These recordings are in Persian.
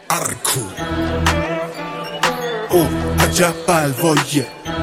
ارکو او عجب بلواییه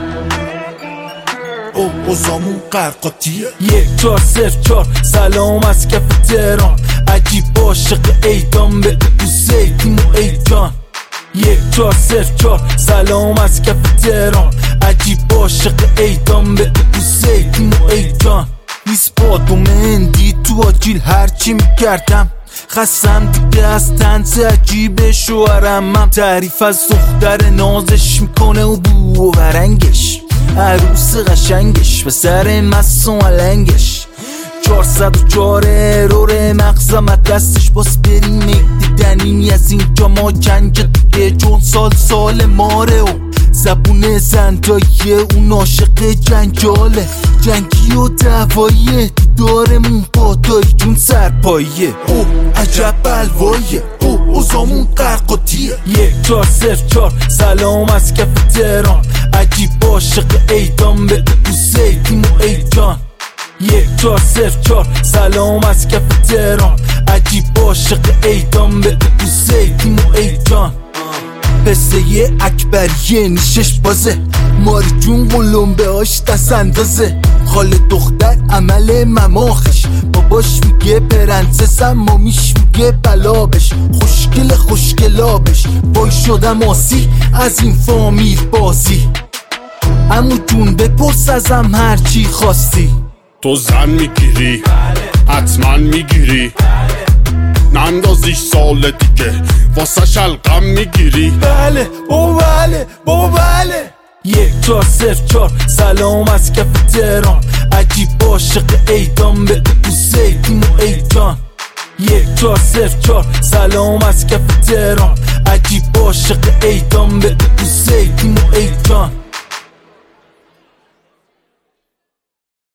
او اوزامون قرقاتیه 1404 سلام از کف تهران عجیب عاشق ایدان به زیتون و ایجان 1404 سلام از کف تهران عجیب عاشق ایدان به زیتون و ایجان 20 بادوم هندی تو آجیل هرچی میکردم خستم دیگه از طنز عجیب شوهرم تعریف از دختر نازش میکنه و بو و برنگش عروس قشنگش به سر مست و ملنگش 404 ارور مغزم از دستش باز بریم دیدنی از اینجا ما جنگ دیگه چون سال ماره و زبون زندایی اون عاشق جنجاله جنگی و دعوایی دیدارمون پاتایی جون سرپاییه او عجب بلواییه او اوزامون قرقاتیه 1404 سلام از کف تهران عجیب عاشق ایدان به زیتون و ایجان 1404 سلام از کف تهران عجیب عاشق ایدان به زیتون و ایجان قصه اکبریه نیشش بازه ماری جون قلمبه هاش دست اندازه خال دختر عمل مماخش باباش میگه پرنسس مامیش میگه بلابش خوشگلابش وای شدم آسی از این فامیل بازی عمو جون بپرس ازم هرچی خواستی تو زن میگیری حتما میگیری نندازیش سال دیگه واسه شلقم میگیری بله بابا بله 1404 سلام از کف تهران عجیب عاشق ایدان به زیتون و ایجان 1404 سلام از کف تهران عجیب